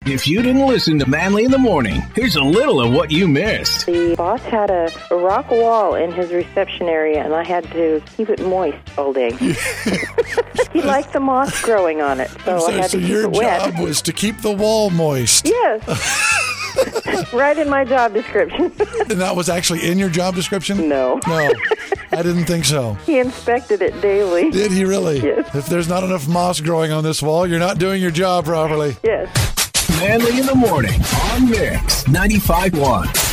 If you didn't listen to Manly in the Morning, here's a little of what you missed. The boss had a rock wall in his reception area, and I had to keep it moist all day. He liked the moss growing on it, so I had to keep it wet. So your job was to keep the wall moist. Yes. Right in my job description. And that was actually in your job description? No. No, I didn't think so. He inspected it daily. Did he really? Yes. If there's not enough moss growing on this wall, you're not doing your job properly. Yes. Manly in the Morning on Mix 95.1.